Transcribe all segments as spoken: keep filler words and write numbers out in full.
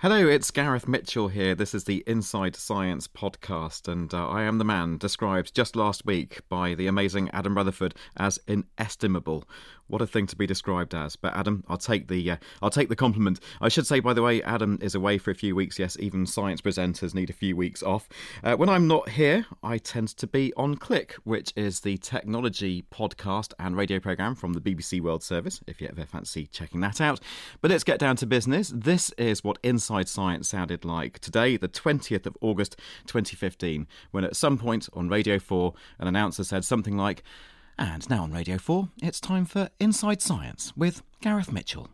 Hello, it's Gareth Mitchell here. This is the Inside Science podcast, and uh, I am the man described just last week by the amazing Adam Rutherford as inestimable. What a thing to be described as. But Adam, I'll take the uh, I'll take the compliment. I should say, by the way, Adam is away for a few weeks. Yes, even science presenters need a few weeks off. Uh, when I'm not here, I tend to be on Click, which is the technology podcast and radio programme from the B B C World Service, if you ever fancy checking that out. But let's get down to business. This is what Inside Science sounded like today, the twentieth of August twenty fifteen, when at some point on Radio four, an announcer said something like, "And now on Radio four, it's time for Inside Science with Gareth Mitchell."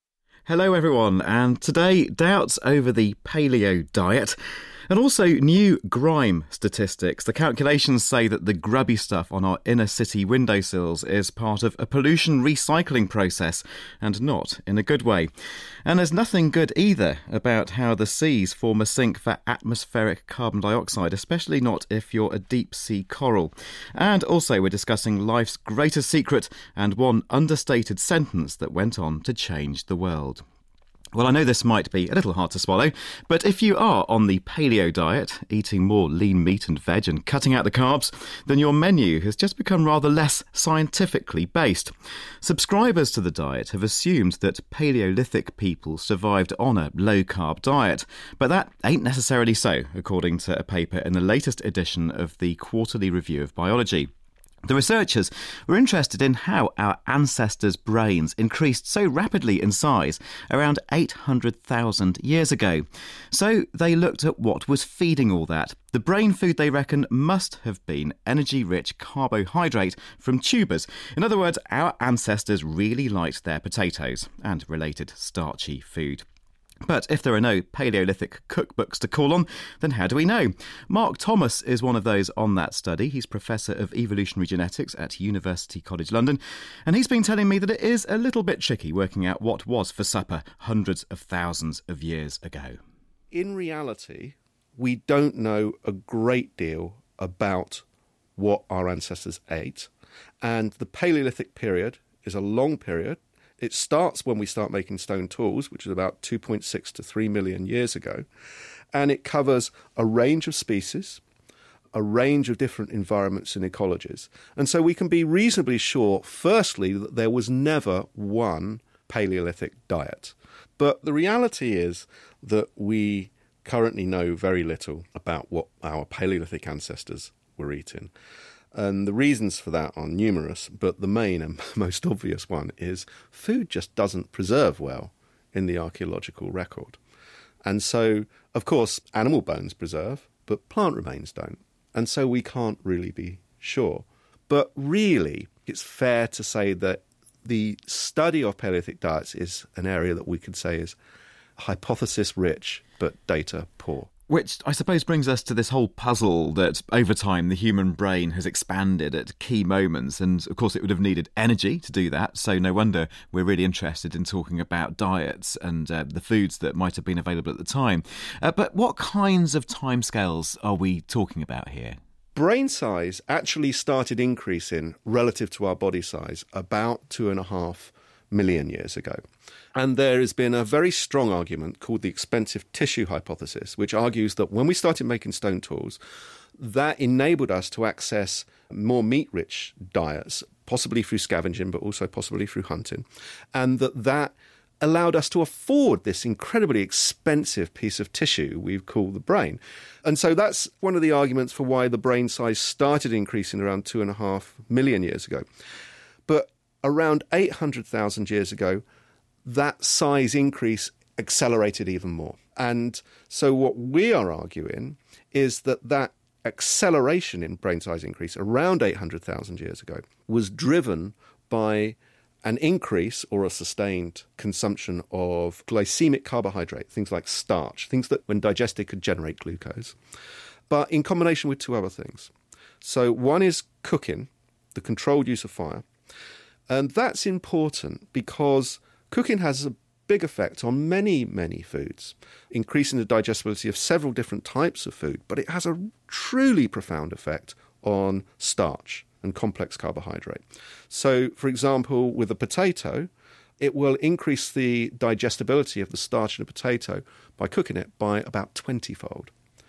Hello everyone, and today doubts over the paleo diet and also new grime statistics. The calculations say that the grubby stuff on our inner city windowsills is part of a pollution recycling process, and not in a good way. And there's nothing good either about how the seas form a sink for atmospheric carbon dioxide, especially not if you're a deep sea coral. And also we're discussing life's greatest secret and one understated sentence that went on to change the world. Well, I know this might be a little hard to swallow, but if you are on the paleo diet, eating more lean meat and veg and cutting out the carbs, then your menu has just become rather less scientifically based. Subscribers to the diet have assumed that Paleolithic people survived on a low-carb diet, but that ain't necessarily so, according to a paper in the latest edition of the Quarterly Review of Biology. The researchers were interested in how our ancestors' brains increased so rapidly in size around eight hundred thousand years ago. So they looked at what was feeding all that. The brain food, they reckon, must have been energy-rich carbohydrate from tubers. In other words, our ancestors really liked their potatoes and related starchy food. But if there are no Paleolithic cookbooks to call on, then how do we know? Mark Thomas is one of those on that study. He's Professor of Evolutionary Genetics at University College London, and he's been telling me that it is a little bit tricky working out what was for supper hundreds of thousands of years ago. In reality, we don't know a great deal about what our ancestors ate, and the Paleolithic period is a long period. It starts when we start making stone tools, which is about two point six to three million years ago, and it covers a range of species, a range of different environments and ecologies. And so we can be reasonably sure, firstly, that there was never one Paleolithic diet. But the reality is that we currently know very little about what our Paleolithic ancestors were eating. And the reasons for that are numerous, but the main and most obvious one is food just doesn't preserve well in the archaeological record. And so, of course, animal bones preserve, but plant remains don't. And so we can't really be sure. But really, it's fair to say that the study of Paleolithic diets is an area that we could say is hypothesis-rich, but data-poor. Which I suppose brings us to this whole puzzle that over time the human brain has expanded at key moments, and of course it would have needed energy to do that, so no wonder we're really interested in talking about diets and uh, the foods that might have been available at the time. Uh, but what kinds of timescales are we talking about here? Brain size actually started increasing relative to our body size about two and a half million years ago. And there has been a very strong argument called the expensive tissue hypothesis, which argues that when we started making stone tools, that enabled us to access more meat-rich diets, possibly through scavenging, but also possibly through hunting, and that that allowed us to afford this incredibly expensive piece of tissue we call the brain. And so that's one of the arguments for why the brain size started increasing around two and a half million years ago. But around eight hundred thousand years ago, that size increase accelerated even more. And so what we are arguing is that that acceleration in brain size increase around eight hundred thousand years ago was driven by an increase or a sustained consumption of glycemic carbohydrate, things like starch, things that when digested could generate glucose, but in combination with two other things. So one is cooking, the controlled use of fire, and that's important because cooking has a big effect on many, many foods, increasing the digestibility of several different types of food, but it has a truly profound effect on starch and complex carbohydrate. So, for example, with a potato, it will increase the digestibility of the starch in a potato by cooking it by about twenty-fold.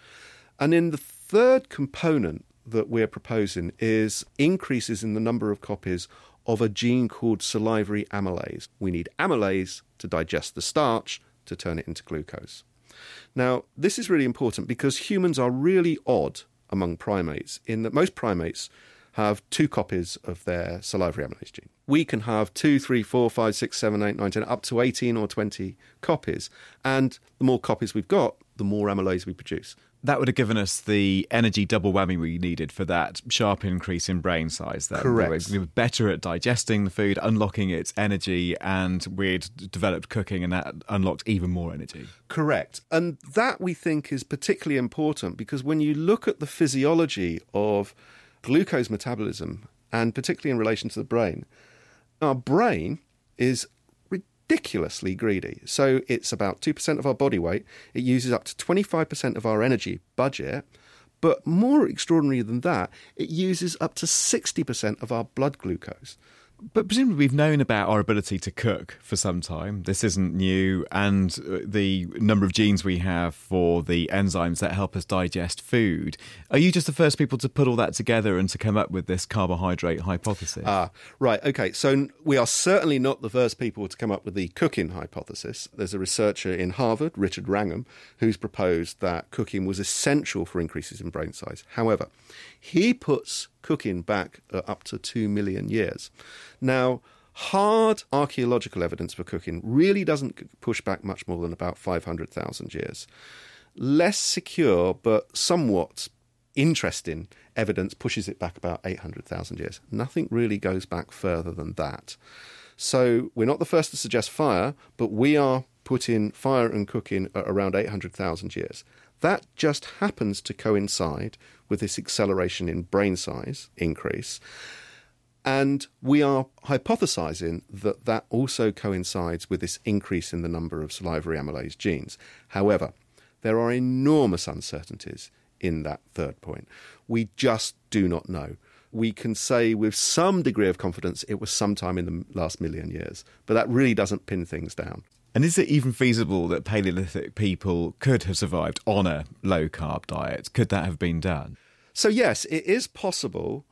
And then the third component that we're proposing is increases in the number of copies of a gene called salivary amylase. We need amylase to digest the starch to turn it into glucose. Now, this is really important because humans are really odd among primates in that most primates have two copies of their salivary amylase gene. We can have two, three, four, five, six, seven, eight, nine, ten, up to eighteen or twenty copies. And the more copies we've got, the more amylase we produce. That would have given us the energy double whammy we needed for that sharp increase in brain size. Then. Correct. We were better at digesting the food, unlocking its energy, and we'd developed cooking, and that unlocked even more energy. Correct. And that, we think, is particularly important because when you look at the physiology of glucose metabolism, and particularly in relation to the brain, our brain is ridiculously greedy. So it's about two percent of our body weight. It uses up to twenty-five percent of our energy budget. But more extraordinary than that, it uses up to sixty percent of our blood glucose. But presumably we've known about our ability to cook for some time. This isn't new, and the number of genes we have for the enzymes that help us digest food. Are you just the first people to put all that together and to come up with this carbohydrate hypothesis? Ah, right, okay. So we are certainly not the first people to come up with the cooking hypothesis. There's a researcher in Harvard, Richard Wrangham, who's proposed that cooking was essential for increases in brain size. However, he puts cooking back uh, up to two million years. Now, hard archaeological evidence for cooking really doesn't push back much more than about five hundred thousand years. Less secure but somewhat interesting evidence pushes it back about eight hundred thousand years. Nothing really goes back further than that. So we're not the first to suggest fire, but we are putting fire and cooking at around eight hundred thousand years. That just happens to coincide with this acceleration in brain size increase. And we are hypothesizing that that also coincides with this increase in the number of salivary amylase genes. However, there are enormous uncertainties in that third point. We just do not know. We can say with some degree of confidence it was sometime in the last million years, but that really doesn't pin things down. And is it even feasible that Paleolithic people could have survived on a low-carb diet? Could that have been done? So yes, it is possible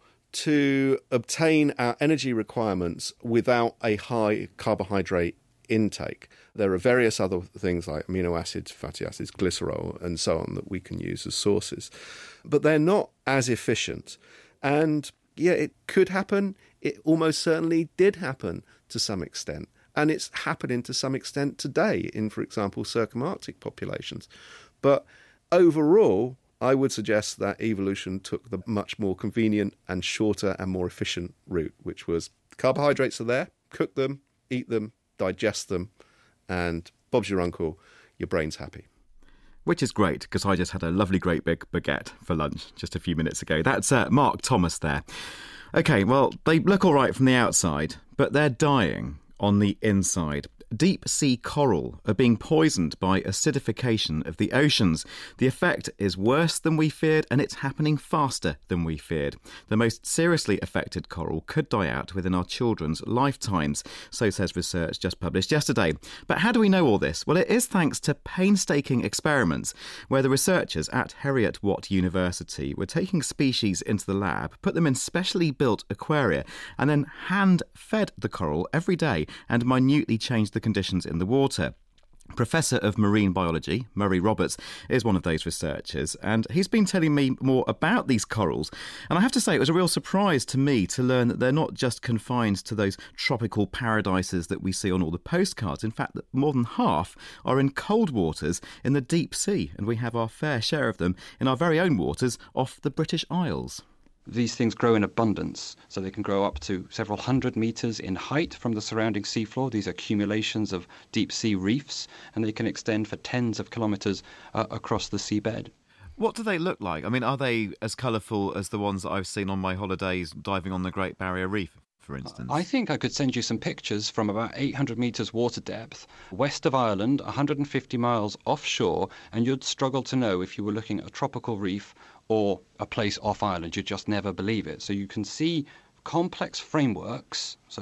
to obtain our energy requirements without a high carbohydrate intake. There are various other things like amino acids, fatty acids, glycerol, and so on that we can use as sources. But they're not as efficient. And yeah, it could happen. It almost certainly did happen to some extent. And it's happening to some extent today in, for example, circumarctic populations. But overall, I would suggest that evolution took the much more convenient and shorter and more efficient route, which was carbohydrates are there, cook them, eat them, digest them, and Bob's your uncle, your brain's happy. Which is great, because I just had a lovely great big baguette for lunch just a few minutes ago. That's uh, Mark Thomas there. OK, well, they look all right from the outside, but they're dying on the inside. Deep sea coral are being poisoned by acidification of the oceans. The effect is worse than we feared, and it's happening faster than we feared. The most seriously affected coral could die out within our children's lifetimes, so says research just published yesterday. But how do we know all this? Well, it is thanks to painstaking experiments where the researchers at Heriot-Watt University were taking species into the lab, put them in specially built aquaria, and then hand-fed the coral every day and minutely changed the conditions in the water. Professor of Marine Biology, Murray Roberts, is one of those researchers, and he's been telling me more about these corals. And I have to say, it was a real surprise to me to learn that they're not just confined to those tropical paradises that we see on all the postcards. In fact, that more than half are in cold waters in the deep sea, and we have our fair share of them in our very own waters off the British Isles. These things grow in abundance, so they can grow up to several hundred metres in height from the surrounding seafloor. These are accumulations of deep-sea reefs, and they can extend for tens of kilometres uh, across the seabed. What do they look like? I mean, are they as colourful as the ones that I've seen on my holidays diving on the Great Barrier Reef, for instance? I think I could send you some pictures from about eight hundred metres water depth, west of Ireland, one hundred fifty miles offshore, and you'd struggle to know if you were looking at a tropical reef or a place off Ireland. You'd just never believe it. So you can see complex frameworks, so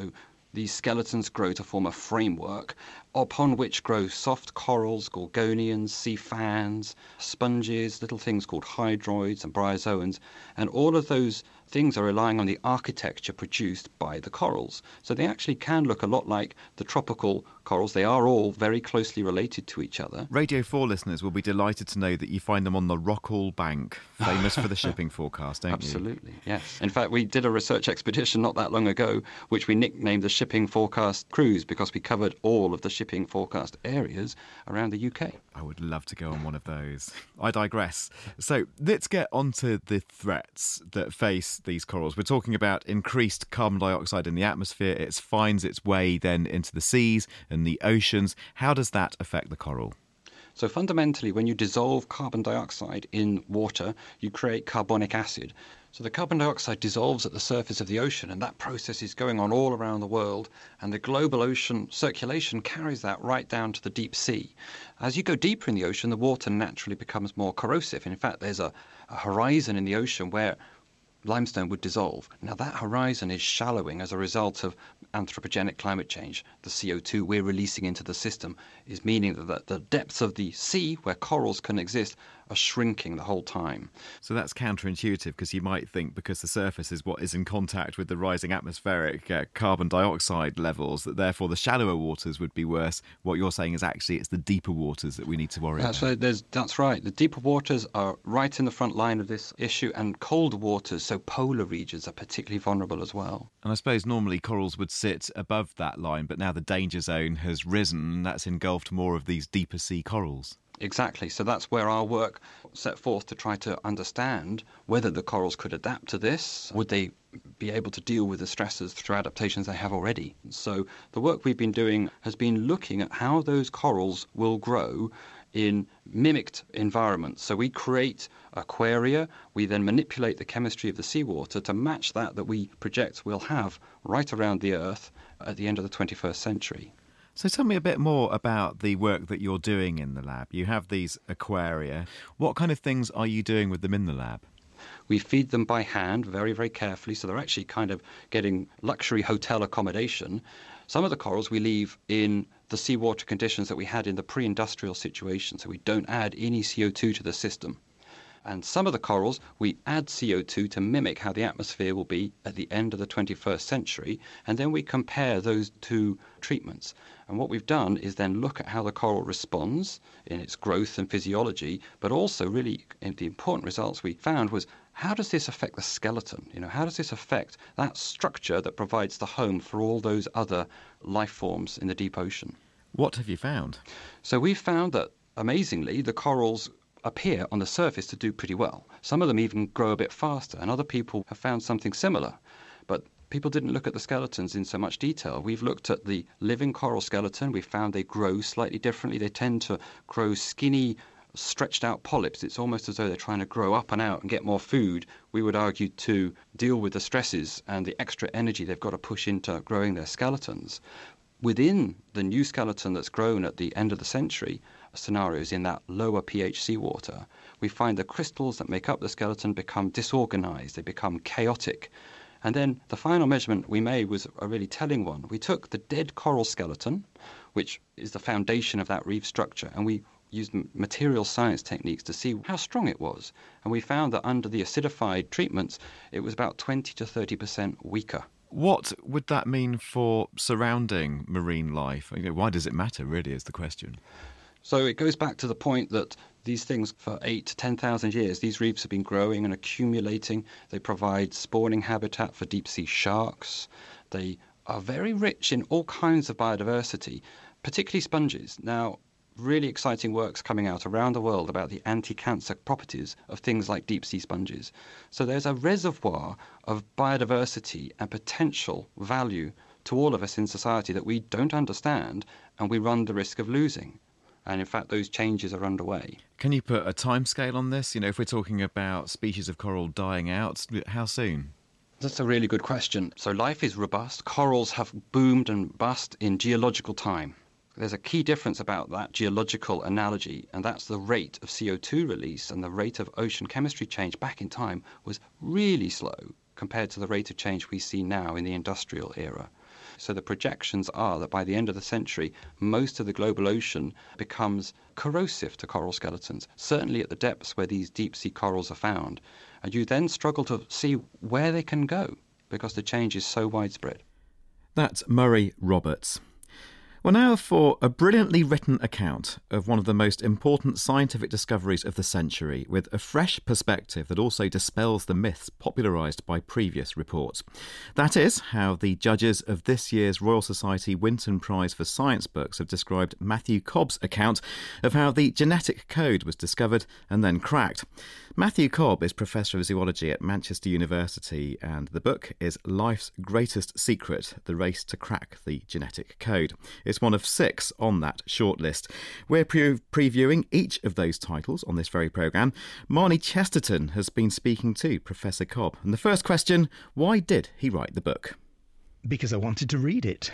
these skeletons grow to form a framework upon which grow soft corals, gorgonians, sea fans, sponges, little things called hydroids and bryozoans, and all of those things are relying on the architecture produced by the corals. So they actually can look a lot like the tropical corals. They are all very closely related to each other. Radio four listeners will be delighted to know that you find them on the Rockall Bank, famous for the shipping forecast, don't Absolutely, you? Absolutely, yes. In fact, we did a research expedition not that long ago, which we nicknamed the Shipping Forecast Cruise, because we covered all of the shipping forecast areas around the U K. I would love to go on one of those. I digress. So let's get onto the threats that face these corals. We're talking about increased carbon dioxide in the atmosphere. It finds its way then into the seas and the oceans. How does that affect the coral? So fundamentally, when you dissolve carbon dioxide in water, you create carbonic acid. So the carbon dioxide dissolves at the surface of the ocean, and that process is going on all around the world, and the global ocean circulation carries that right down to the deep sea. As you go deeper in the ocean, the water naturally becomes more corrosive. In fact, there's a, a horizon in the ocean where limestone would dissolve. Now that horizon is shallowing as a result of anthropogenic climate change. The C O two we're releasing into the system is meaning that the depths of the sea where corals can exist are shrinking the whole time. So that's counterintuitive, because you might think because the surface is what is in contact with the rising atmospheric uh, carbon dioxide levels, that therefore the shallower waters would be worse. What you're saying is actually it's the deeper waters that we need to worry that's about. Right, there's, that's right. The deeper waters are right in the front line of this issue, and cold waters, so polar regions, are particularly vulnerable as well. And I suppose normally corals would sit above that line, but now the danger zone has risen, and that's engulfed more of these deeper sea corals. Exactly. So that's where our work set forth to try to understand whether the corals could adapt to this. Would they be able to deal with the stresses through adaptations they have already? So the work we've been doing has been looking at how those corals will grow in mimicked environments. So we create aquaria, we then manipulate the chemistry of the seawater to match that that we project we'll have right around the Earth at the end of the twenty-first century. So tell me a bit more about the work that you're doing in the lab. You have these aquaria. What kind of things are you doing with them in the lab? We feed them by hand very, very carefully, so they're actually kind of getting luxury hotel accommodation. Some of the corals we leave in the seawater conditions that we had in the pre-industrial situation, so we don't add any C O two to the system. And some of the corals, we add C O two to mimic how the atmosphere will be at the end of the twenty-first century, and then we compare those two treatments. And what we've done is then look at how the coral responds in its growth and physiology, but also really the important results we found was, how does this affect the skeleton? You know, how does this affect that structure that provides the home for all those other life forms in the deep ocean? What have you found? So we found that, amazingly, the corals appear on the surface to do pretty well. Some of them even grow a bit faster, and other people have found something similar. But people didn't look at the skeletons in so much detail. We've looked at the living coral skeleton. We found they grow slightly differently. They tend to grow skinny, stretched out polyps. It's almost as though they're trying to grow up and out and get more food, we would argue, to deal with the stresses and the extra energy they've got to push into growing their skeletons. Within the new skeleton that's grown at the end of the century, scenarios in that lower pH seawater, we find the crystals that make up the skeleton become disorganized, they become chaotic. And then the final measurement we made was a really telling one. We took the dead coral skeleton, which is the foundation of that reef structure, and we used material science techniques to see how strong it was. And we found that under the acidified treatments, it was about twenty to thirty percent weaker. What would that mean for surrounding marine life? You know, why does it matter, really, is the question. So it goes back to the point that these things, for eight to ten thousand years, these reefs have been growing and accumulating. They provide spawning habitat for deep-sea sharks. They are very rich in all kinds of biodiversity, particularly sponges. Now, really exciting works coming out around the world about the anti-cancer properties of things like deep-sea sponges. So there's a reservoir of biodiversity and potential value to all of us in society that we don't understand, and we run the risk of losing. And in fact, those changes are underway. Can you put a timescale on this? You know, if we're talking about species of coral dying out, how soon? That's a really good question. So life is robust. Corals have boomed and bust in geological time. There's a key difference about that geological analogy, and that's the rate of C O two release, and the rate of ocean chemistry change back in time was really slow compared to the rate of change we see now in the industrial era. So the projections are that by the end of the century, most of the global ocean becomes corrosive to coral skeletons, certainly at the depths where these deep-sea corals are found. And you then struggle to see where they can go because the change is so widespread. That's Murray Roberts. Well, now for a brilliantly written account of one of the most important scientific discoveries of the century, with a fresh perspective that also dispels the myths popularised by previous reports. That is how the judges of this year's Royal Society Winton Prize for Science books have described Matthew Cobb's account of how the genetic code was discovered and then cracked. Matthew Cobb is Professor of Zoology at Manchester University, and the book is Life's Greatest Secret, The Race to Crack the Genetic Code. It's one of six on that shortlist. We're pre- previewing each of those titles on this very programme. Marnie Chesterton has been speaking to Professor Cobb. And the first question, why did he write the book? Because I wanted to read it.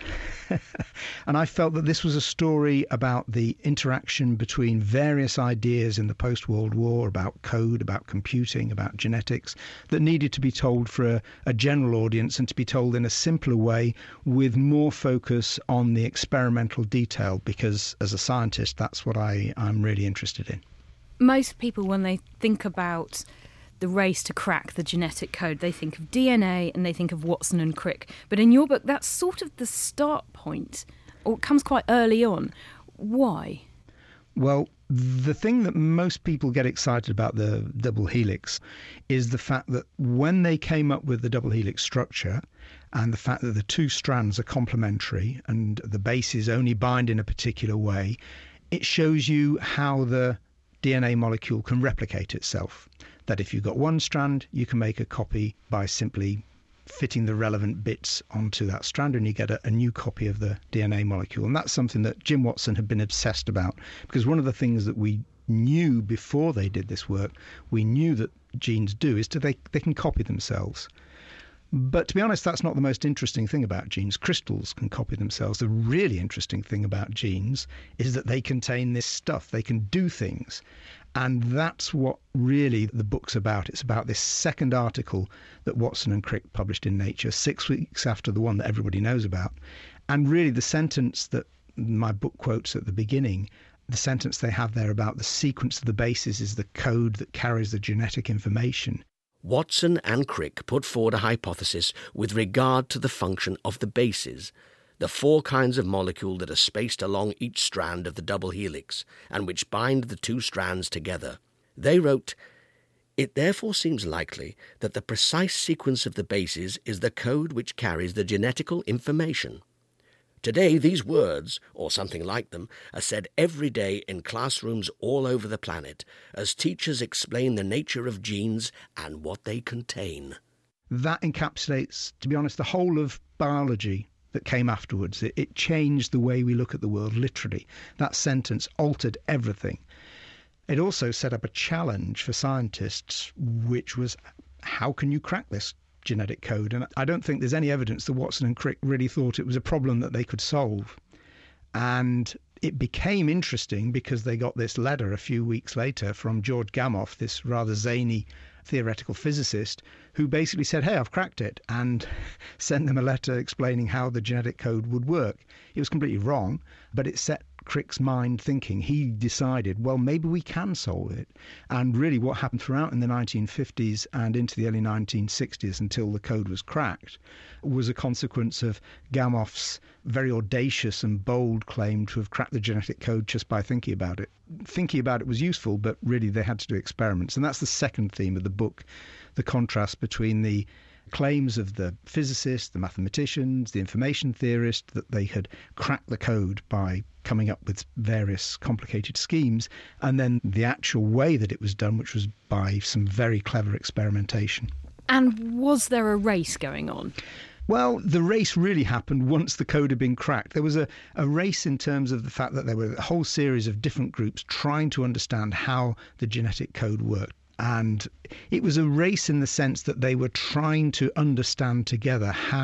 And I felt that this was a story about the interaction between various ideas in the post-World War about code, about computing, about genetics, that needed to be told for a, a general audience and to be told in a simpler way with more focus on the experimental detail, because as a scientist, that's what I, I'm really interested in. Most people, when they think about the race to crack the genetic code, they think of D N A and they think of Watson and Crick. But in your book, that's sort of the start point, or it comes quite early on. Why? Well, the thing that most people get excited about the double helix is the fact that when they came up with the double helix structure and the fact that the two strands are complementary and the bases only bind in a particular way, it shows you how the D N A molecule can replicate itself. That if you've got one strand, you can make a copy by simply fitting the relevant bits onto that strand and you get a, a new copy of the D N A molecule. And that's something that Jim Watson had been obsessed about, because one of the things that we knew before they did this work, we knew that genes do, is that they, they can copy themselves. But to be honest, that's not the most interesting thing about genes. Crystals can copy themselves. The really interesting thing about genes is that they contain this stuff. They can do things. And that's what really the book's about. It's about this second article that Watson and Crick published in Nature, six weeks after the one that everybody knows about. And really the sentence that my book quotes at the beginning, the sentence they have there about the sequence of the bases is the code that carries the genetic information. Watson and Crick put forward a hypothesis with regard to the function of the bases, the four kinds of molecule that are spaced along each strand of the double helix and which bind the two strands together. They wrote, "It therefore seems likely that the precise sequence of the bases is the code which carries the genetical information. Today these words, or something like them, are said every day in classrooms all over the planet as teachers explain the nature of genes and what they contain." That encapsulates, to be honest, the whole of biology that came afterwards. It, it changed the way we look at the world, literally. That sentence altered everything. It also set up a challenge for scientists, which was, how can you crack this genetic code? And I don't think there's any evidence that Watson and Crick really thought it was a problem that they could solve. And it became interesting because they got this letter a few weeks later from George Gamow, this rather zany theoretical physicist, who basically said, hey, I've cracked it, and sent them a letter explaining how the genetic code would work. It was completely wrong, but it set Crick's mind thinking. He decided, well, maybe we can solve it. And really what happened throughout in the nineteen fifties and into the early nineteen sixties until the code was cracked was a consequence of Gamow's very audacious and bold claim to have cracked the genetic code just by thinking about it. Thinking about it was useful, but really they had to do experiments. And that's the second theme of the book, the contrast between the claims of the physicists, the mathematicians, the information theorists, that they had cracked the code by coming up with various complicated schemes, and then the actual way that it was done, which was by some very clever experimentation. And was there a race going on? Well, the race really happened once the code had been cracked. There was a, a race in terms of the fact that there were a whole series of different groups trying to understand how the genetic code worked. And it was a race in the sense that they were trying to understand together how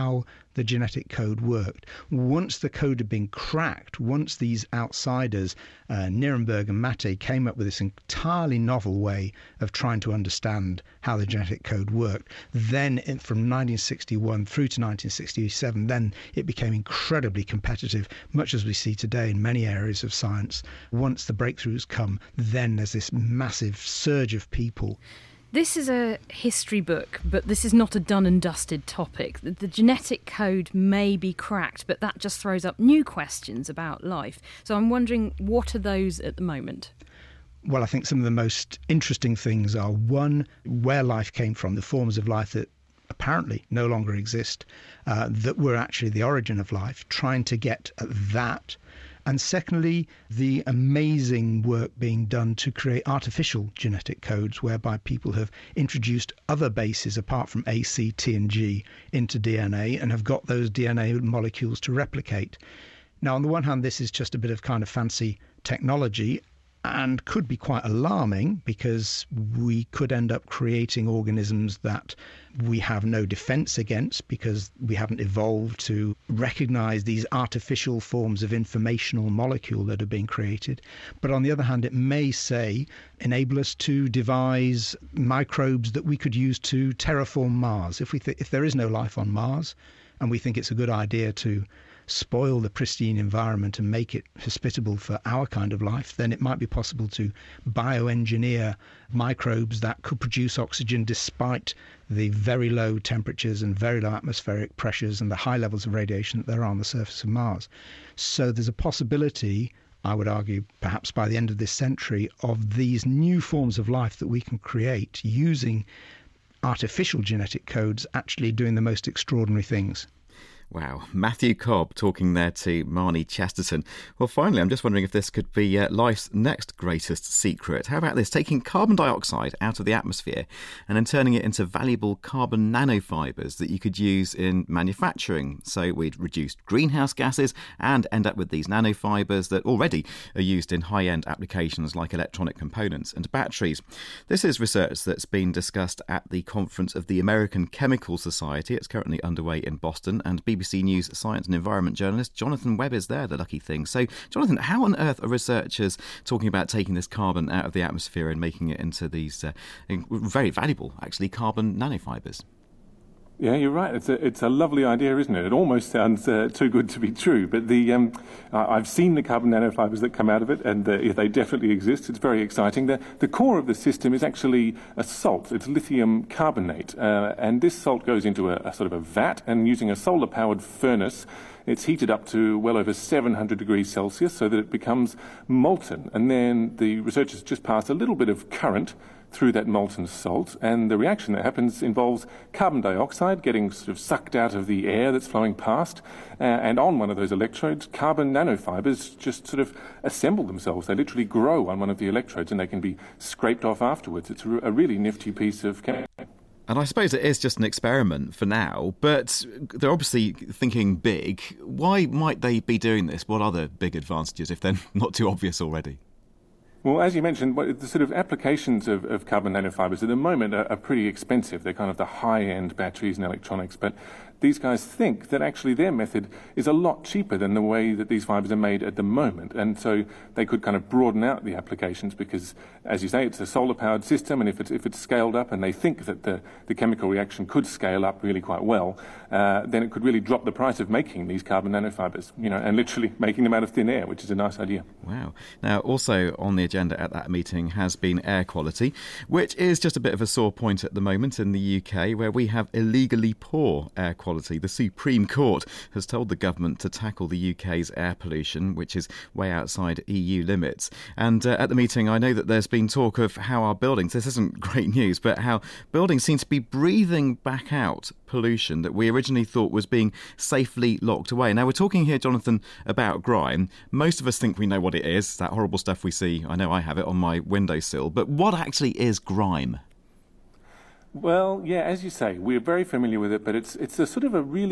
the genetic code worked. Once the code had been cracked, once these outsiders, uh, Nirenberg and Mate, came up with this entirely novel way of trying to understand how the genetic code worked, then in, from nineteen sixty-one through to nineteen sixty-seven, then it became incredibly competitive, much as we see today in many areas of science. Once the breakthroughs come, then there's this massive surge of people. This is a history book, but this is not a done and dusted topic. The, the genetic code may be cracked, but that just throws up new questions about life. So I'm wondering, what are those at the moment? Well, I think some of the most interesting things are, one, where life came from, the forms of life that apparently no longer exist, uh, that were actually the origin of life, trying to get at that. And secondly, the amazing work being done to create artificial genetic codes whereby people have introduced other bases apart from A, C, T and G into D N A and have got those D N A molecules to replicate. Now, on the one hand, this is just a bit of kind of fancy technology and could be quite alarming, because we could end up creating organisms that we have no defense against because we haven't evolved to recognize these artificial forms of informational molecule that are being created. But on the other hand, it may, say, enable us to devise microbes that we could use to terraform Mars. If we th- if there is no life on Mars and we think it's a good idea to spoil the pristine environment and make it hospitable for our kind of life, then it might be possible to bioengineer microbes that could produce oxygen despite the very low temperatures and very low atmospheric pressures and the high levels of radiation that there are on the surface of Mars. So there's a possibility, I would argue, perhaps by the end of this century, of these new forms of life that we can create using artificial genetic codes actually doing the most extraordinary things. Wow. Matthew Cobb talking there to Marnie Chesterton. Well, finally, I'm just wondering if this could be uh, life's next greatest secret. How about this? Taking carbon dioxide out of the atmosphere and then turning it into valuable carbon nanofibres that you could use in manufacturing. So we'd reduce greenhouse gases and end up with these nanofibres that already are used in high-end applications like electronic components and batteries. This is research that's been discussed at the conference of the American Chemical Society. It's currently underway in Boston, and B B C News science and environment journalist Jonathan Webb is there, the lucky thing. So, Jonathan, how on earth are researchers talking about taking this carbon out of the atmosphere and making it into these uh, very valuable, actually, carbon nanofibres? Yeah, you're right. It's a it's a lovely idea, isn't it? It almost sounds uh, too good to be true. But the um, I've seen the carbon nanofibers that come out of it, and uh, they definitely exist. It's very exciting. The the core of the system is actually a salt. It's lithium carbonate, uh, and this salt goes into a, a sort of a vat, and using a solar-powered furnace, it's heated up to well over seven hundred degrees Celsius, so that it becomes molten. And then the researchers just pass a little bit of current through that molten salt, and the reaction that happens involves carbon dioxide getting sort of sucked out of the air that's flowing past, uh, and on one of those electrodes, carbon nanofibers just sort of assemble themselves. They literally grow on one of the electrodes, and they can be scraped off afterwards. It's a, a really nifty piece of chemistry. And I suppose it is just an experiment for now, but they're obviously thinking big. Why might they be doing this? What are the big advantages if they're not too obvious already? Well, as you mentioned, the sort of applications of, of carbon nanofibers at the moment are, are pretty expensive. They're kind of the high-end batteries and electronics, but these guys think that actually their method is a lot cheaper than the way that these fibers are made at the moment. And so they could kind of broaden out the applications because, as you say, it's a solar-powered system, and if it's, if it's scaled up, and they think that the, the chemical reaction could scale up really quite well, uh, then it could really drop the price of making these carbon nanofibers, you know, and literally making them out of thin air, which is a nice idea. Wow. Now, also on the agenda at that meeting has been air quality, which is just a bit of a sore point at the moment in the U K, where we have illegally poor air quality. The Supreme Court has told the government to tackle the U K's air pollution, which is way outside E U limits. And uh, at the meeting, I know that there's been talk of how our buildings, this isn't great news, but how buildings seem to be breathing back out pollution that we originally thought was being safely locked away. Now, we're talking here, Jonathan, about grime. Most of us think we know what it is, that horrible stuff we see. I know I have it on my windowsill. But what actually is grime? Well, yeah, as you say, we're very familiar with it, but it's it's a sort of a really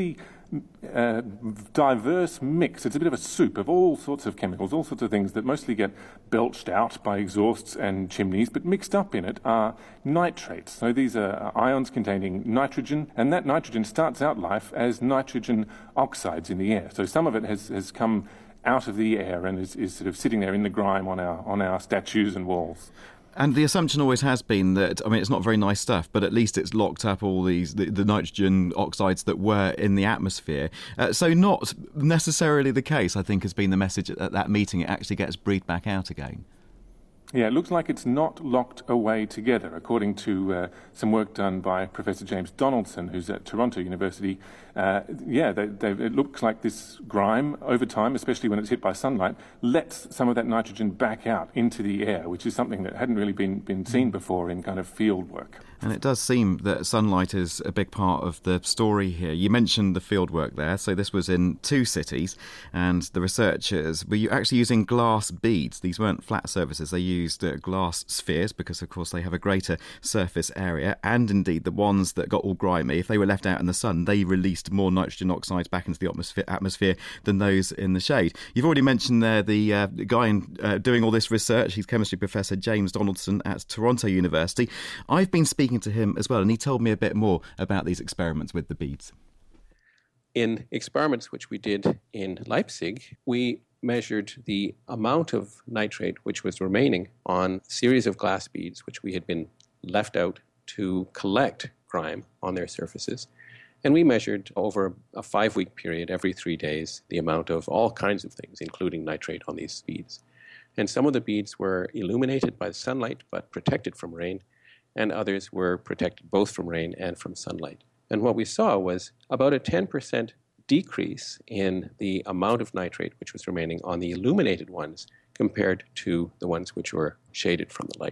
uh, diverse mix. It's a bit of a soup of all sorts of chemicals, all sorts of things that mostly get belched out by exhausts and chimneys, but mixed up in it are nitrates. So these are ions containing nitrogen, and that nitrogen starts out life as nitrogen oxides in the air. So some of it has, has come out of the air and is, is sort of sitting there in the grime on our on our statues and walls. And the assumption always has been that, I mean, it's not very nice stuff, but at least it's locked up all these the, the nitrogen oxides that were in the atmosphere. Uh, so not necessarily the case, I think, has been the message at that meeting. It actually gets breathed back out again. Yeah, it looks like it's not locked away together, according to uh, some work done by Professor James Donaldson, who's at Toronto University. Uh, yeah, they, they, it looks like this grime, over time, especially when it's hit by sunlight, lets some of that nitrogen back out into the air, which is something that hadn't really been, been seen before in kind of field work. And it does seem that sunlight is a big part of the story here. You mentioned the field work there, so this was in two cities, and the researchers were actually using glass beads. These weren't flat surfaces, they used uh, glass spheres because, of course, they have a greater surface area, and indeed the ones that got all grimy, if they were left out in the sun, they released more nitrogen oxides back into the atmosphere, atmosphere than those in the shade. You've already mentioned there the, uh, the guy in, uh, doing all this research. He's chemistry professor James Donaldson at Toronto University. I've been speaking to him as well, and he told me a bit more about these experiments with the beads. In experiments which we did in Leipzig, we measured the amount of nitrate which was remaining on a series of glass beads which we had been left out to collect grime on their surfaces. And we measured over a five-week period, every three days, the amount of all kinds of things, including nitrate on these beads. And some of the beads were illuminated by the sunlight but protected from rain, and others were protected both from rain and from sunlight. And what we saw was about a ten percent decrease in the amount of nitrate which was remaining on the illuminated ones compared to the ones which were shaded from the light.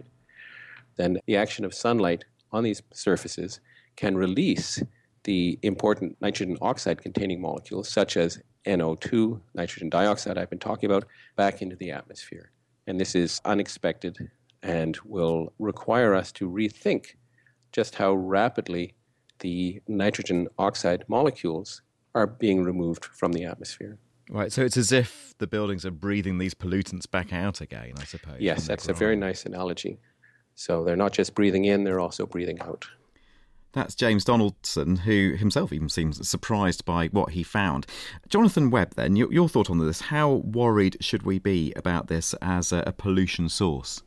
Then the action of sunlight on these surfaces can release the important nitrogen oxide-containing molecules, such as N O two, nitrogen dioxide I've been talking about, back into the atmosphere. And this is unexpected and will require us to rethink just how rapidly the nitrogen oxide molecules are being removed from the atmosphere. Right, so it's as if the buildings are breathing these pollutants back out again, I suppose. Yes, that's a very nice analogy. So they're not just breathing in, they're also breathing out. That's James Donaldson, who himself even seems surprised by what he found. Jonathan Webb, then, your, your thought on this. How worried should we be about this as a, a pollution source?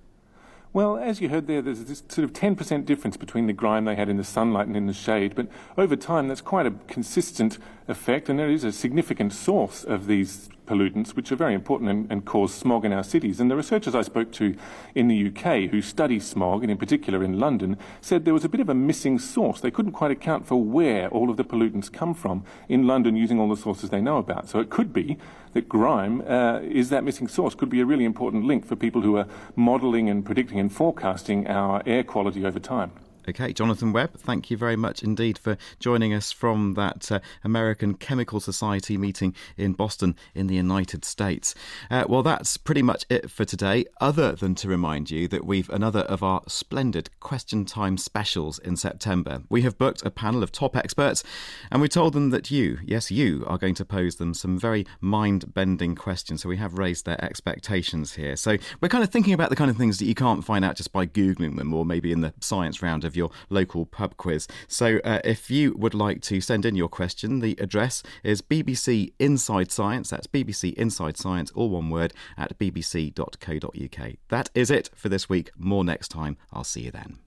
Well, as you heard there, there's this sort of ten percent difference between the grime they had in the sunlight and in the shade, but over time that's quite a consistent effect, and there is a significant source of these pollutants which are very important and, and cause smog in our cities. And the researchers I spoke to in the U K who study smog, and in particular in London, said there was a bit of a missing source. They couldn't quite account for where all of the pollutants come from in London using all the sources they know about. So it could be that grime uh, is that missing source, could be a really important link for people who are modelling and predicting and forecasting our air quality over time. OK, Jonathan Webb, thank you very much indeed for joining us from that uh, American Chemical Society meeting in Boston in the United States. Uh, well, that's pretty much it for today, other than to remind you that we've another of our splendid Question Time specials in September. We have booked a panel of top experts, and we told them that you, yes, you, are going to pose them some very mind-bending questions. So we have raised their expectations here. So we're kind of thinking about the kind of things that you can't find out just by Googling them, or maybe in the science round of your local pub quiz. So uh, if you would like to send in your question, the address is B B C Inside Science. That's B B C Inside Science, all one word, at b b c dot co dot u k. That is it for this week. More next time. I'll see you then.